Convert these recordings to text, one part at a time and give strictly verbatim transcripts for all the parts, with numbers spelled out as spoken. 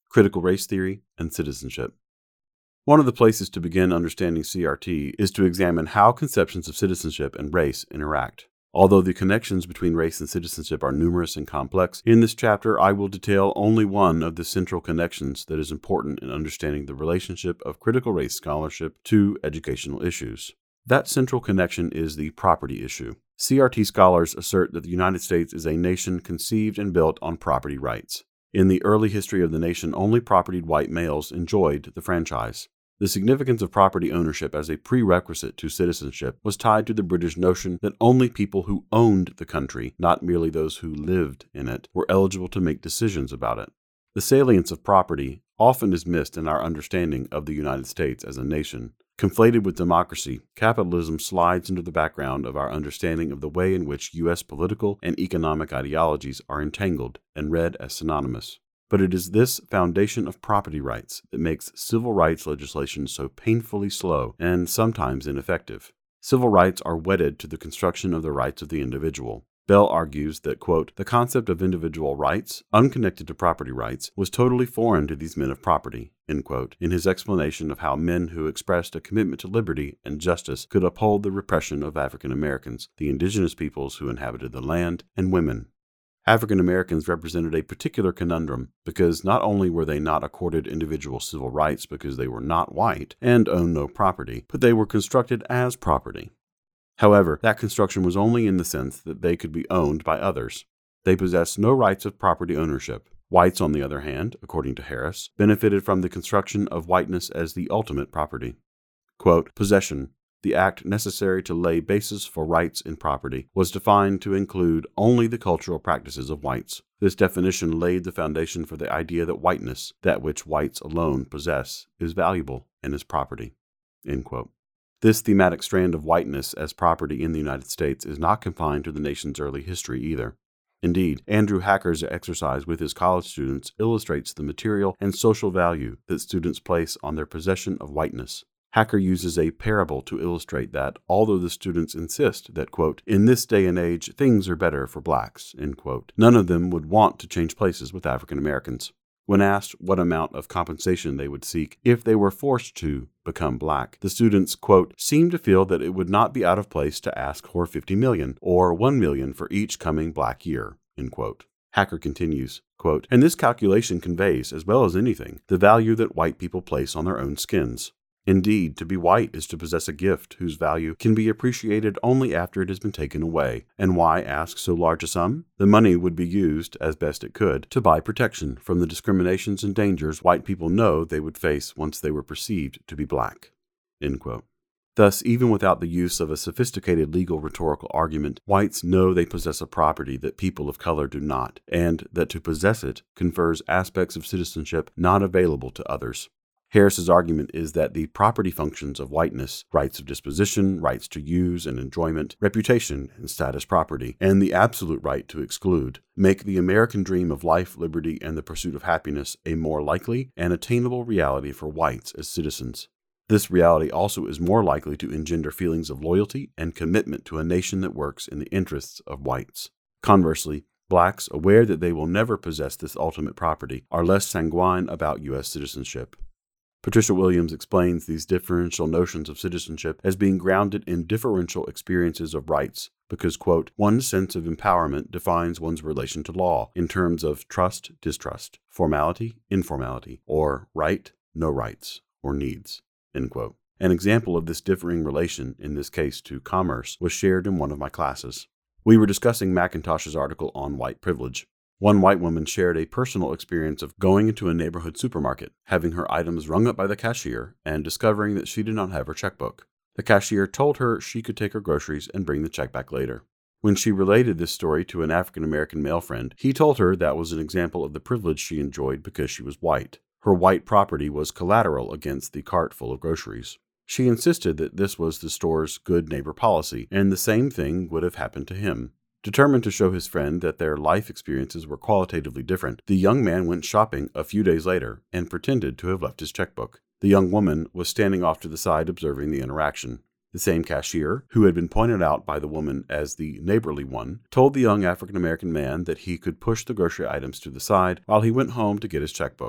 Critical Race Theory, and Citizenship. One of the places to begin understanding C R T is to examine how conceptions of citizenship and race interact. Although the connections between race and citizenship are numerous and complex, in this chapter I will detail only one of the central connections that is important in understanding the relationship of critical race scholarship to educational issues. That central connection is the property issue. C R T scholars assert that the United States is a nation conceived and built on property rights. In the early history of the nation, only propertied white males enjoyed the franchise. The significance of property ownership as a prerequisite to citizenship was tied to the British notion that only people who owned the country, not merely those who lived in it, were eligible to make decisions about it. The salience of property often is missed in our understanding of the United States as a nation. Conflated with democracy, capitalism slides into the background of our understanding of the way in which U S political and economic ideologies are entangled and read as synonymous. But it is this foundation of property rights that makes civil rights legislation so painfully slow and sometimes ineffective. Civil rights are wedded to the construction of the rights of the individual. Bell argues that, quote, the concept of individual rights, unconnected to property rights, was totally foreign to these men of property, end quote, in his explanation of how men who expressed a commitment to liberty and justice could uphold the repression of African Americans, the indigenous peoples who inhabited the land, and women. African Americans represented a particular conundrum because not only were they not accorded individual civil rights because they were not white and owned no property, but they were constructed as property. However, that construction was only in the sense that they could be owned by others. They possessed no rights of property ownership. Whites, on the other hand, according to Harris, benefited from the construction of whiteness as the ultimate property. Quote, possession, the act necessary to lay basis for rights in property, was defined to include only the cultural practices of whites. This definition laid the foundation for the idea that whiteness, that which whites alone possess, is valuable and is property. End quote. This thematic strand of whiteness as property in the United States is not confined to the nation's early history either. Indeed, Andrew Hacker's exercise with his college students illustrates the material and social value that students place on their possession of whiteness. Hacker uses a parable to illustrate that, although the students insist that, quote, in this day and age things are better for blacks, end quote, none of them would want to change places with African Americans. When asked what amount of compensation they would seek if they were forced to become black, the students, quote, seemed to feel that it would not be out of place to ask for fifty million dollars or one million dollars for each coming black year, end quote. Hacker continues, quote, and this calculation conveys, as well as anything, the value that white people place on their own skins. Indeed, to be white is to possess a gift whose value can be appreciated only after it has been taken away. And why ask so large a sum? The money would be used, as best it could, to buy protection from the discriminations and dangers white people know they would face once they were perceived to be black. End quote. Thus, even without the use of a sophisticated legal rhetorical argument, whites know they possess a property that people of color do not, and that to possess it confers aspects of citizenship not available to others. Harris's argument is that the property functions of whiteness, rights of disposition, rights to use and enjoyment, reputation and status property, and the absolute right to exclude, make the American dream of life, liberty, and the pursuit of happiness a more likely and attainable reality for whites as citizens. This reality also is more likely to engender feelings of loyalty and commitment to a nation that works in the interests of whites. Conversely, blacks, aware that they will never possess this ultimate property, are less sanguine about U S citizenship. Patricia Williams explains these differential notions of citizenship as being grounded in differential experiences of rights because, quote, one's sense of empowerment defines one's relation to law in terms of trust, distrust, formality, informality, or right, no rights, or needs, end quote. An example of this differing relation, in this case to commerce, was shared in one of my classes. We were discussing McIntosh's article on white privilege. One white woman shared a personal experience of going into a neighborhood supermarket, having her items rung up by the cashier, and discovering that she did not have her checkbook. The cashier told her she could take her groceries and bring the check back later. When she related this story to an African-American male friend, he told her that was an example of the privilege she enjoyed because she was white. Her white property was collateral against the cart full of groceries. She insisted that this was the store's good neighbor policy, and the same thing would have happened to him. Determined to show his friend that their life experiences were qualitatively different, the young man went shopping a few days later and pretended to have left his checkbook. The young woman was standing off to the side observing the interaction. The same cashier, who had been pointed out by the woman as the neighborly one, told the young African-American man that he could push the grocery items to the side while he went home to get his checkbook.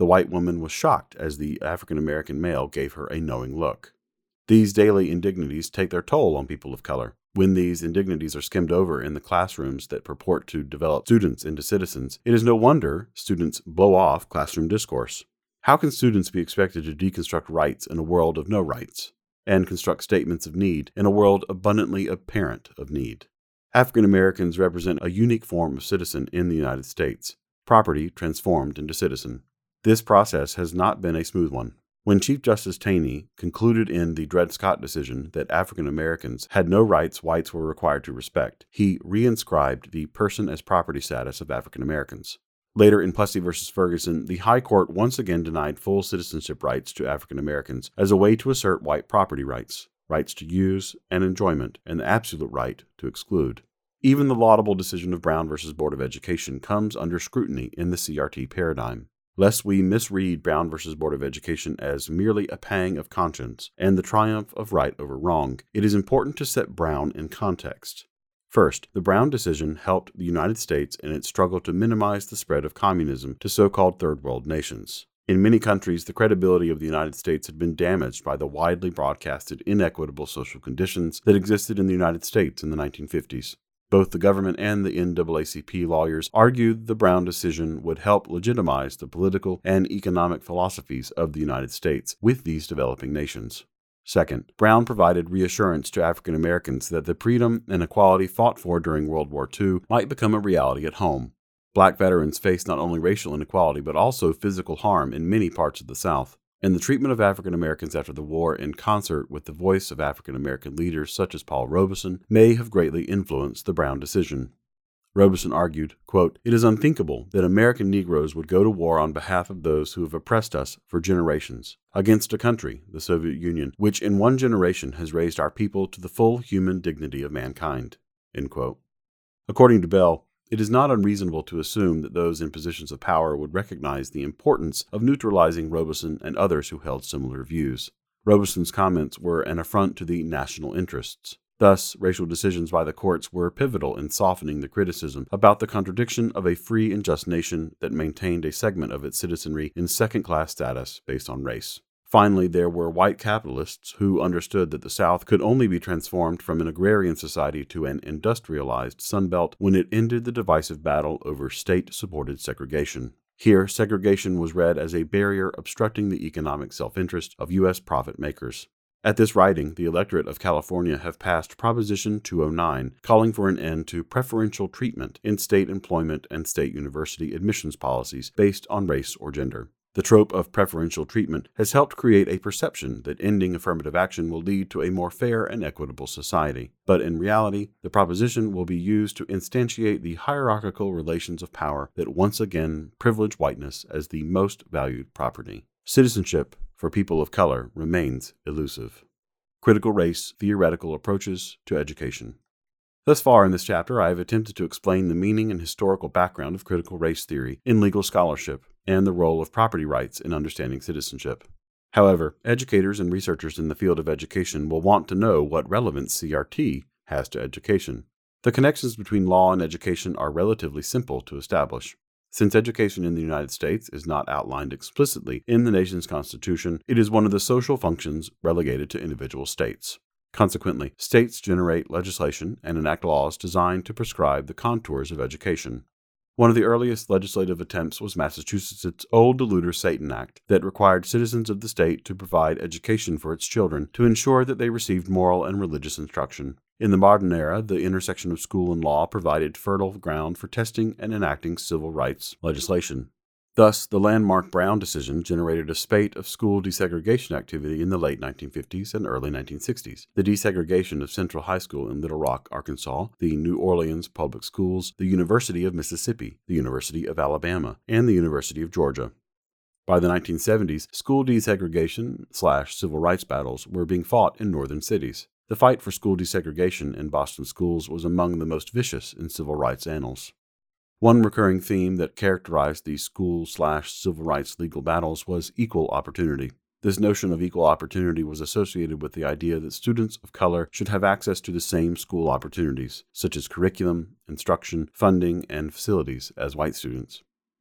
The white woman was shocked as the African American male gave her a knowing look. These daily indignities take their toll on people of color. When these indignities are skimmed over in the classrooms that purport to develop students into citizens, it is no wonder students blow off classroom discourse. How can students be expected to deconstruct rights in a world of no rights, and construct statements of need in a world abundantly apparent of need? African Americans represent a unique form of citizen in the United States, property transformed into citizen. This process has not been a smooth one. When Chief Justice Taney concluded in the Dred Scott decision that African Americans had no rights whites were required to respect, he reinscribed the person as property status of African Americans. Later in Plessy v. Ferguson, the High Court once again denied full citizenship rights to African Americans as a way to assert white property rights, rights to use and enjoyment, and the absolute right to exclude. Even the laudable decision of Brown v. Board of Education comes under scrutiny in the C R T paradigm. Lest we misread Brown v. Board of Education as merely a pang of conscience and the triumph of right over wrong, it is important to set Brown in context. First, the Brown decision helped the United States in its struggle to minimize the spread of communism to so-called Third World nations. In many countries, the credibility of the United States had been damaged by the widely broadcasted inequitable social conditions that existed in the United States in the nineteen fifties. Both the government and the N double A C P lawyers argued the Brown decision would help legitimize the political and economic philosophies of the United States with these developing nations. Second, Brown provided reassurance to African Americans that the freedom and equality fought for during World War Two might become a reality at home. Black veterans faced not only racial inequality but also physical harm in many parts of the South. And the treatment of African Americans after the war, in concert with the voice of African American leaders such as Paul Robeson, may have greatly influenced the Brown decision. Robeson argued, quote, "It is unthinkable that American Negroes would go to war on behalf of those who have oppressed us for generations, against a country, the Soviet Union, which in one generation has raised our people to the full human dignity of mankind." End quote. According to Bell, it is not unreasonable to assume that those in positions of power would recognize the importance of neutralizing Robeson and others who held similar views. Robeson's comments were an affront to the national interests. Thus, racial decisions by the courts were pivotal in softening the criticism about the contradiction of a free and just nation that maintained a segment of its citizenry in second-class status based on race. Finally, there were white capitalists who understood that the South could only be transformed from an agrarian society to an industrialized Sunbelt when it ended the divisive battle over state-supported segregation. Here, segregation was read as a barrier obstructing the economic self-interest of U S profit makers. At this writing, the electorate of California have passed Proposition two oh nine, calling for an end to preferential treatment in state employment and state university admissions policies based on race or gender. The trope of preferential treatment has helped create a perception that ending affirmative action will lead to a more fair and equitable society. But in reality, the proposition will be used to instantiate the hierarchical relations of power that once again privilege whiteness as the most valued property. Citizenship for people of color remains elusive. Critical race theoretical approaches to education. Thus far in this chapter, I have attempted to explain the meaning and historical background of critical race theory in legal scholarship and the role of property rights in understanding citizenship. However, educators and researchers in the field of education will want to know what relevance C R T has to education. The connections between law and education are relatively simple to establish. Since education in the United States is not outlined explicitly in the nation's constitution, it is one of the social functions relegated to individual states. Consequently, states generate legislation and enact laws designed to prescribe the contours of education. One of the earliest legislative attempts was Massachusetts' Old Deluder Satan Act that required citizens of the state to provide education for its children to ensure that they received moral and religious instruction. In the modern era, the intersection of school and law provided fertile ground for testing and enacting civil rights legislation. Thus, the landmark Brown decision generated a spate of school desegregation activity in the late nineteen fifties and early nineteen sixties. The desegregation of Central High School in Little Rock, Arkansas, the New Orleans Public Schools, the University of Mississippi, the University of Alabama, and the University of Georgia. By the nineteen seventies, school desegregation slash civil rights battles were being fought in northern cities. The fight for school desegregation in Boston schools was among the most vicious in civil rights annals. One recurring theme that characterized these school-slash-civil rights legal battles was equal opportunity. This notion of equal opportunity was associated with the idea that students of color should have access to the same school opportunities, such as curriculum, instruction, funding, and facilities, as white students.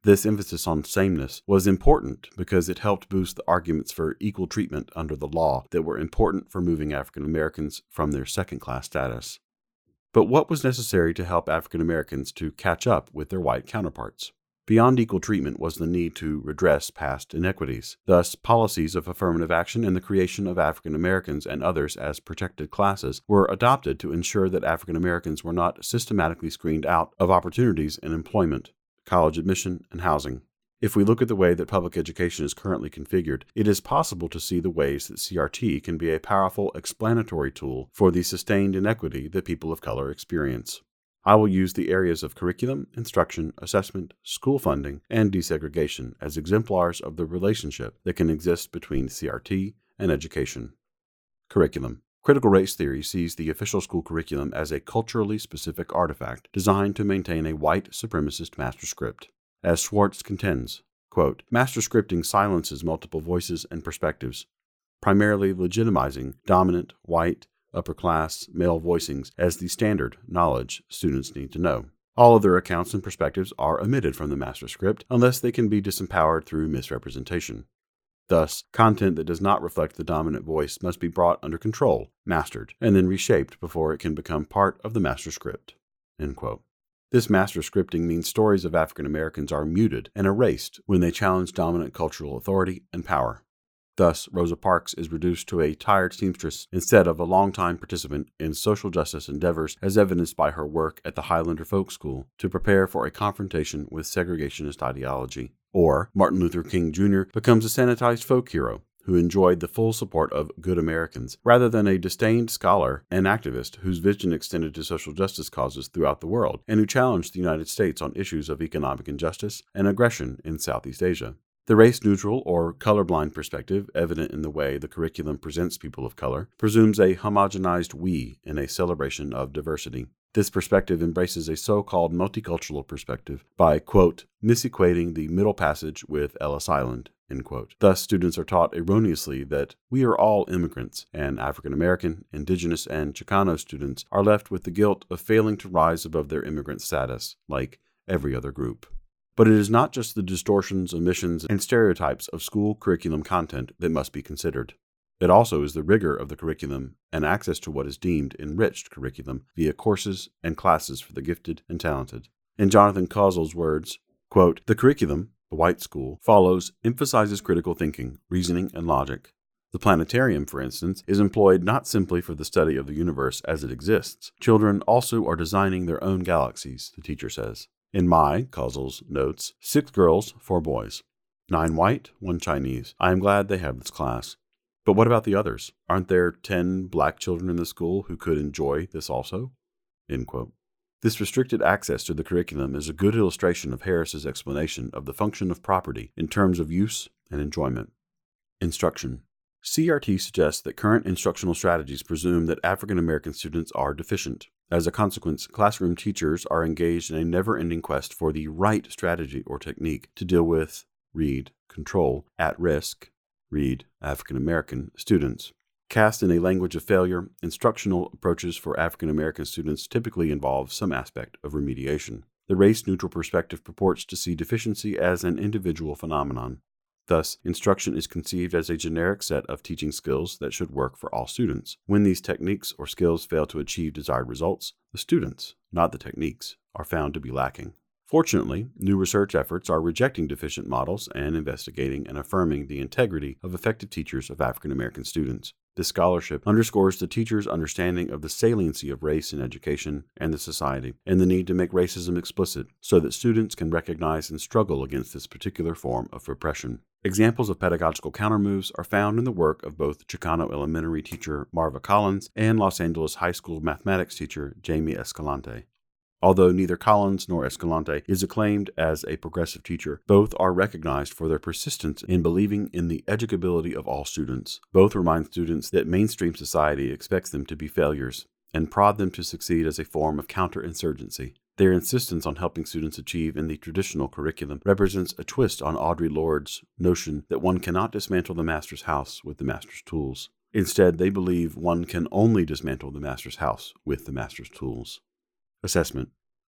This emphasis on sameness was important because it helped boost the arguments for equal treatment under the law that were important for moving African Americans from their second-class status. But what was necessary to help African Americans to catch up with their white counterparts? Beyond equal treatment was the need to redress past inequities. Thus, policies of affirmative action and the creation of African Americans and others as protected classes were adopted to ensure that African Americans were not systematically screened out of opportunities in employment, college admission, and housing. If we look at the way that public education is currently configured, it is possible to see the ways that C R T can be a powerful explanatory tool for the sustained inequity that people of color experience. I will use the areas of curriculum, instruction, assessment, school funding, and desegregation as exemplars of the relationship that can exist between C R T and education. Curriculum. Critical race theory sees the official school curriculum as a culturally specific artifact designed to maintain a white supremacist master script. As Schwartz contends, quote, master scripting silences multiple voices and perspectives, primarily legitimizing dominant, white, upper-class, male voicings as the standard knowledge students need to know. All other accounts and perspectives are omitted from the master script unless they can be disempowered through misrepresentation. Thus, content that does not reflect the dominant voice must be brought under control, mastered, and then reshaped before it can become part of the master script. End quote. This master scripting means stories of African Americans are muted and erased when they challenge dominant cultural authority and power. Thus, Rosa Parks is reduced to a tired seamstress instead of a longtime participant in social justice endeavors, as evidenced by her work at the Highlander Folk School to prepare for a confrontation with segregationist ideology. Or Martin Luther King Junior becomes a sanitized folk hero who enjoyed the full support of good Americans, rather than a disdained scholar and activist whose vision extended to social justice causes throughout the world, and who challenged the United States on issues of economic injustice and aggression in Southeast Asia. The race-neutral or colorblind perspective, evident in the way the curriculum presents people of color, presumes a homogenized we in a celebration of diversity. This perspective embraces a so-called multicultural perspective by, quote, misequating the Middle Passage with Ellis Island, end quote. Thus, students are taught erroneously that we are all immigrants, and African American, Indigenous, and Chicano students are left with the guilt of failing to rise above their immigrant status, like every other group. But it is not just the distortions, omissions, and stereotypes of school curriculum content that must be considered. It also is the rigor of the curriculum and access to what is deemed enriched curriculum via courses and classes for the gifted and talented. In Jonathan Kozol's words, quote, the curriculum, the white school, follows, emphasizes critical thinking, reasoning, and logic. The planetarium, for instance, is employed not simply for the study of the universe as it exists. Children also are designing their own galaxies, the teacher says. In my, Kozol's notes, six girls, four boys. Nine white, one Chinese. I am glad they have this class. But what about the others? Aren't there ten black children in the school who could enjoy this also? End quote. This restricted access to the curriculum is a good illustration of Harris's explanation of the function of property in terms of use and enjoyment. Instruction. C R T suggests that current instructional strategies presume that African American students are deficient. As a consequence, classroom teachers are engaged in a never-ending quest for the right strategy or technique to deal with, read, control, at-risk, read, African American students. Cast in a language of failure, instructional approaches for African American students typically involve some aspect of remediation. The race-neutral perspective purports to see deficiency as an individual phenomenon. Thus, instruction is conceived as a generic set of teaching skills that should work for all students. When these techniques or skills fail to achieve desired results, the students, not the techniques, are found to be lacking. Fortunately, new research efforts are rejecting deficient models and investigating and affirming the integrity of effective teachers of African American students. This scholarship underscores the teacher's understanding of the saliency of race in education and the society, and the need to make racism explicit so that students can recognize and struggle against this particular form of repression. Examples of pedagogical countermoves are found in the work of both Chicano elementary teacher Marva Collins and Los Angeles high school mathematics teacher Jamie Escalante. Although neither Collins nor Escalante is acclaimed as a progressive teacher, both are recognized for their persistence in believing in the educability of all students. Both remind students that mainstream society expects them to be failures and prod them to succeed as a form of counterinsurgency. Their insistence on helping students achieve in the traditional curriculum represents a twist on Audre Lorde's notion that one cannot dismantle the master's house with the master's tools. Instead, they believe one can only dismantle the master's house with the master's tools. Assessment.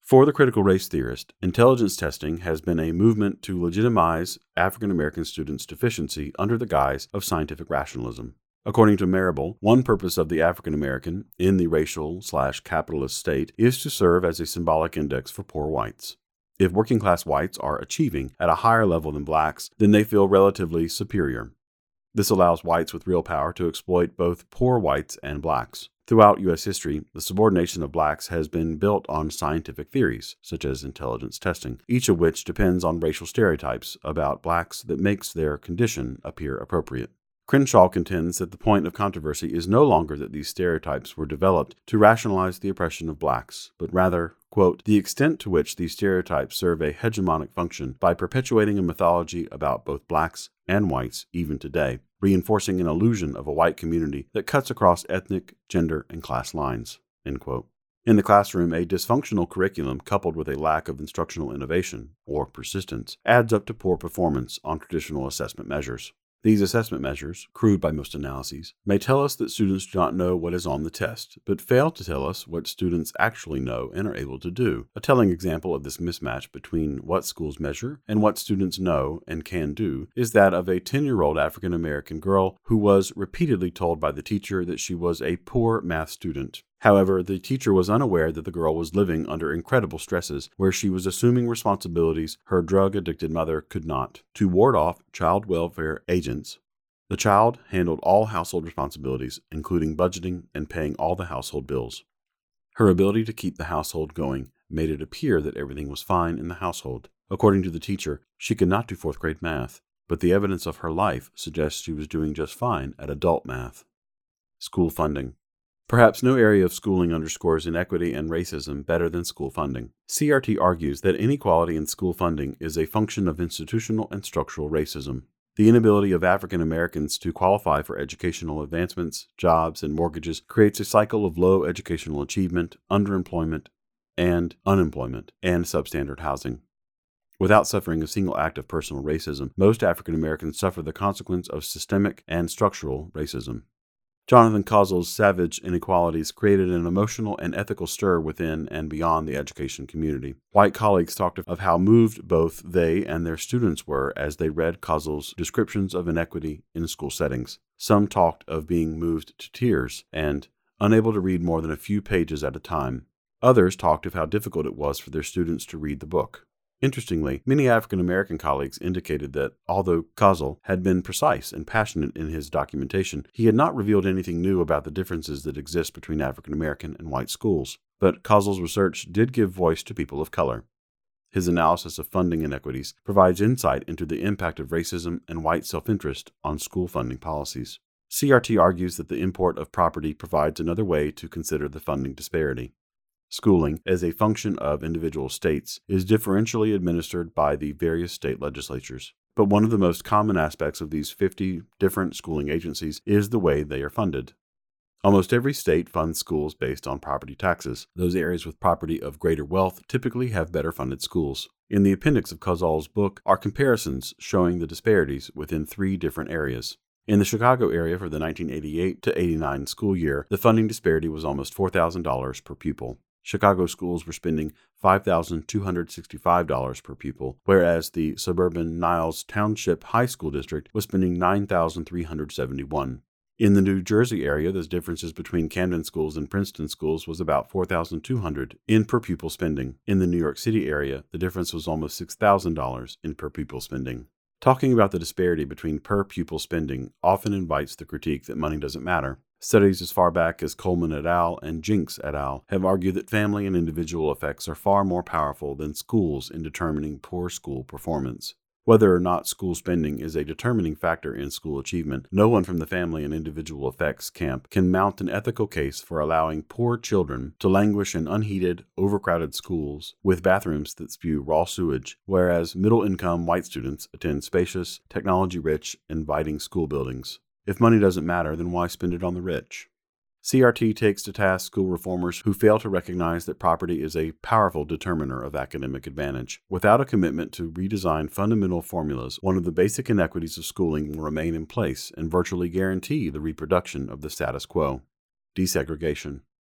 For the critical race theorist, intelligence testing has been a movement to legitimize African American students' deficiency under the guise of scientific rationalism. According to Marable, one purpose of the African American in the racial slash capitalist state is to serve as a symbolic index for poor whites. If working class whites are achieving at a higher level than blacks, then they feel relatively superior. This allows whites with real power to exploit both poor whites and blacks. Throughout U S history, the subordination of blacks has been built on scientific theories, such as intelligence testing, each of which depends on racial stereotypes about blacks that makes their condition appear appropriate. Crenshaw contends that the point of controversy is no longer that these stereotypes were developed to rationalize the oppression of blacks, but rather, quote, the extent to which these stereotypes serve a hegemonic function by perpetuating a mythology about both blacks and whites even today, reinforcing an illusion of a white community that cuts across ethnic, gender, and class lines, end quote. In the classroom, a dysfunctional curriculum coupled with a lack of instructional innovation, or persistence, adds up to poor performance on traditional assessment measures. These assessment measures, crude by most analyses, may tell us that students do not know what is on the test, but fail to tell us what students actually know and are able to do. A telling example of this mismatch between what schools measure and what students know and can do is that of a ten-year-old African American girl who was repeatedly told by the teacher that she was a poor math student. However, the teacher was unaware that the girl was living under incredible stresses where she was assuming responsibilities her drug-addicted mother could not. To ward off child welfare agents, the child handled all household responsibilities, including budgeting and paying all the household bills. Her ability to keep the household going made it appear that everything was fine in the household. According to the teacher, she could not do fourth grade math, but the evidence of her life suggests she was doing just fine at adult math. School funding. Perhaps no area of schooling underscores inequity and racism better than school funding. C R T argues that inequality in school funding is a function of institutional and structural racism. The inability of African Americans to qualify for educational advancements, jobs, and mortgages creates a cycle of low educational achievement, underemployment, and unemployment, and substandard housing. Without suffering a single act of personal racism, most African Americans suffer the consequence of systemic and structural racism. Jonathan Kozol's savage inequalities created an emotional and ethical stir within and beyond the education community. White colleagues talked of how moved both they and their students were as they read Kozol's descriptions of inequity in school settings. Some talked of being moved to tears and unable to read more than a few pages at a time. Others talked of how difficult it was for their students to read the book. Interestingly, many African American colleagues indicated that, although Kozol had been precise and passionate in his documentation, he had not revealed anything new about the differences that exist between African American and white schools. But Kozol's research did give voice to people of color. His analysis of funding inequities provides insight into the impact of racism and white self-interest on school funding policies. C R T argues that the import of property provides another way to consider the funding disparity. Schooling, as a function of individual states, is differentially administered by the various state legislatures. But one of the most common aspects of these fifty different schooling agencies is the way they are funded. Almost every state funds schools based on property taxes. Those areas with property of greater wealth typically have better funded schools. In the appendix of Kozol's book are comparisons showing the disparities within three different areas. In the Chicago area for the nineteen eighty-eight to eighty-nine school year, the funding disparity was almost four thousand dollars per pupil. Chicago schools were spending five thousand two hundred sixty-five dollars per pupil, whereas the suburban Niles Township High School District was spending nine thousand three hundred seventy-one dollars. In the New Jersey area, the differences between Camden schools and Princeton schools was about four thousand two hundred dollars in per pupil spending. In the New York City area, the difference was almost six thousand dollars in per pupil spending. Talking about the disparity between per pupil spending often invites the critique that money doesn't matter. Studies as far back as Coleman et al. And Jinks et al. Have argued that family and individual effects are far more powerful than schools in determining poor school performance. Whether or not school spending is a determining factor in school achievement, no one from the family and individual effects camp can mount an ethical case for allowing poor children to languish in unheated, overcrowded schools with bathrooms that spew raw sewage, whereas middle-income white students attend spacious, technology-rich, inviting school buildings. If money doesn't matter, then why spend it on the rich? C R T takes to task school reformers who fail to recognize that property is a powerful determiner of academic advantage. Without a commitment to redesign fundamental formulas, one of the basic inequities of schooling will remain in place and virtually guarantee the reproduction of the status quo. Desegregation.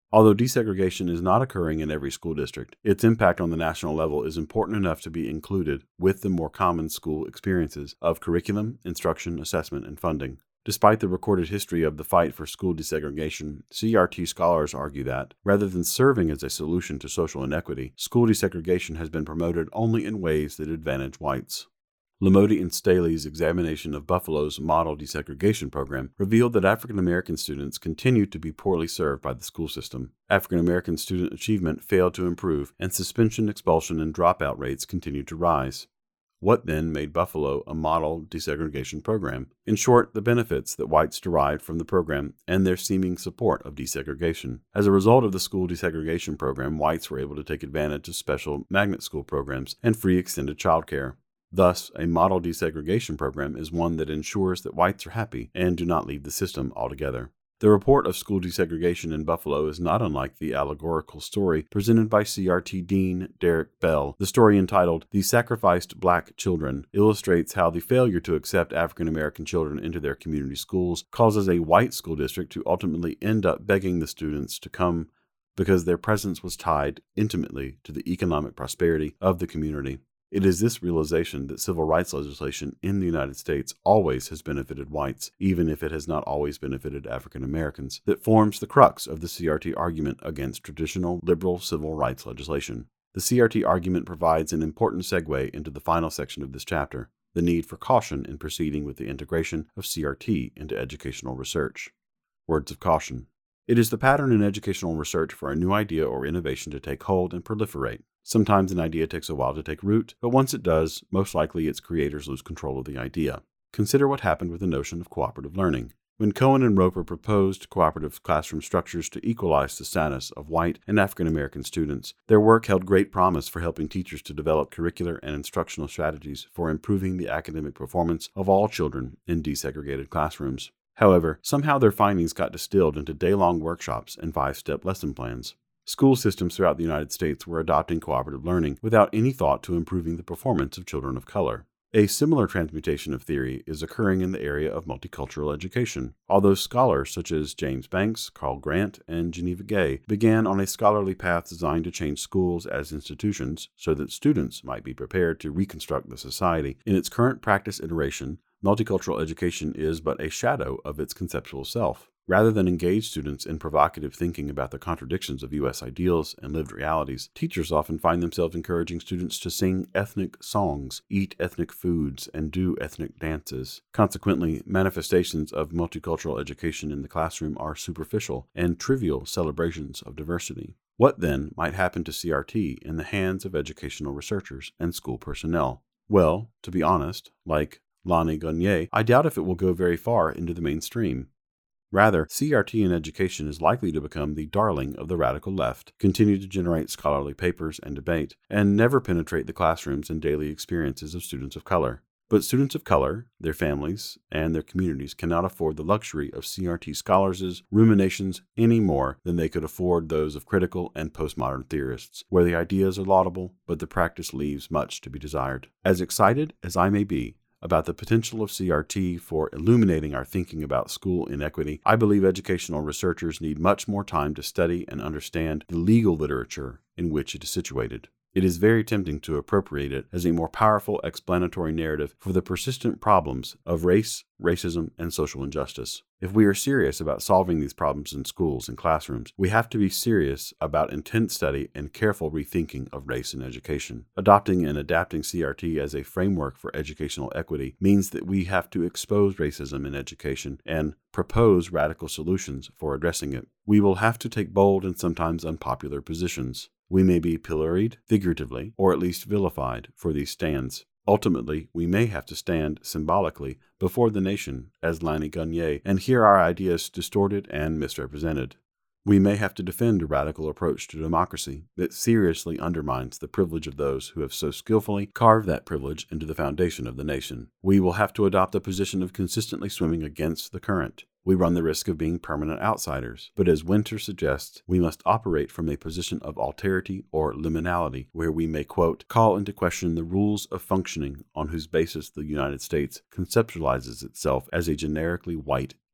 Although desegregation is not occurring in every school district, its impact on the national level is important enough to be included with the more common school experiences of curriculum, instruction, assessment, and funding. Despite the recorded history of the fight for school desegregation, C R T scholars argue that, rather than serving as a solution to social inequity, school desegregation has been promoted only in ways that advantage whites. Lamoti and Staley's examination of Buffalo's model desegregation program revealed that African American students continued to be poorly served by the school system. African American student achievement failed to improve, and suspension, expulsion, and dropout rates continued to rise. What then made Buffalo a model desegregation program? In short, the benefits that whites derived from the program and their seeming support of desegregation. As a result of the school desegregation program, whites were able to take advantage of special magnet school programs and free extended childcare. Thus, a model desegregation program is one that ensures that whites are happy and do not leave the system altogether. The report of school desegregation in Buffalo is not unlike the allegorical story presented by C R T Dean Derek Bell. The story, entitled The Sacrificed Black Children, illustrates how the failure to accept African American children into their community schools causes a white school district to ultimately end up begging the students to come because their presence was tied intimately to the economic prosperity of the community. It is this realization that civil rights legislation in the United States always has benefited whites, even if it has not always benefited African Americans, that forms the crux of the C R T argument against traditional liberal civil rights legislation. The C R T argument provides an important segue into the final section of this chapter, the need for caution in proceeding with the integration of C R T into educational research. Words of caution. It is the pattern in educational research for a new idea or innovation to take hold and proliferate. Sometimes an idea takes a while to take root, but once it does, most likely its creators lose control of the idea. Consider what happened with the notion of cooperative learning. When Cohen and Roper proposed cooperative classroom structures to equalize the status of white and African American students, their work held great promise for helping teachers to develop curricular and instructional strategies for improving the academic performance of all children in desegregated classrooms. However, somehow their findings got distilled into day-long workshops and five-step lesson plans. School systems throughout the United States were adopting cooperative learning without any thought to improving the performance of children of color. A similar transmutation of theory is occurring in the area of multicultural education. Although scholars such as James Banks, Carl Grant, and Geneva Gay began on a scholarly path designed to change schools as institutions so that students might be prepared to reconstruct the society, in its current practice iteration, multicultural education is but a shadow of its conceptual self. Rather than engage students in provocative thinking about the contradictions of U S ideals and lived realities, teachers often find themselves encouraging students to sing ethnic songs, eat ethnic foods, and do ethnic dances. Consequently, manifestations of multicultural education in the classroom are superficial and trivial celebrations of diversity. What then might happen to C R T in the hands of educational researchers and school personnel? Well, to be honest, like Lani Guinier, I doubt if it will go very far into the mainstream. Rather, C R T in education is likely to become the darling of the radical left, continue to generate scholarly papers and debate, and never penetrate the classrooms and daily experiences of students of color. But students of color, their families, and their communities cannot afford the luxury of C R T scholars' ruminations any more than they could afford those of critical and postmodern theorists, where the ideas are laudable, but the practice leaves much to be desired. As excited as I may be about the potential of C R T for illuminating our thinking about school inequity, I believe educational researchers need much more time to study and understand the legal literature in which it is situated. It is very tempting to appropriate it as a more powerful explanatory narrative for the persistent problems of race, racism, and social injustice. If we are serious about solving these problems in schools and classrooms, we have to be serious about intense study and careful rethinking of race in education. Adopting and adapting C R T as a framework for educational equity means that we have to expose racism in education and propose radical solutions for addressing it. We will have to take bold and sometimes unpopular positions. We may be pilloried, figuratively, or at least vilified for these stands. Ultimately, we may have to stand symbolically before the nation as Lani Guinier and hear our ideas distorted and misrepresented. We may have to defend a radical approach to democracy that seriously undermines the privilege of those who have so skillfully carved that privilege into the foundation of the nation. We will have to adopt a position of consistently swimming against the current. We run the risk of being permanent outsiders, but as Winter suggests, we must operate from a position of alterity or liminality, where we may, quote, call into question the rules of functioning on whose basis the United States conceptualizes itself as a generically white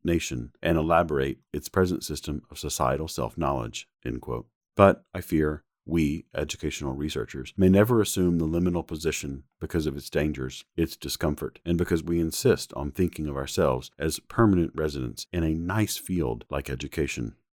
nation and elaborate its present system of societal self-knowledge." End quote. But I fear we, educational researchers, may never assume the liminal position because of its dangers, its discomfort, and because we insist on thinking of ourselves as permanent residents in a nice field like education.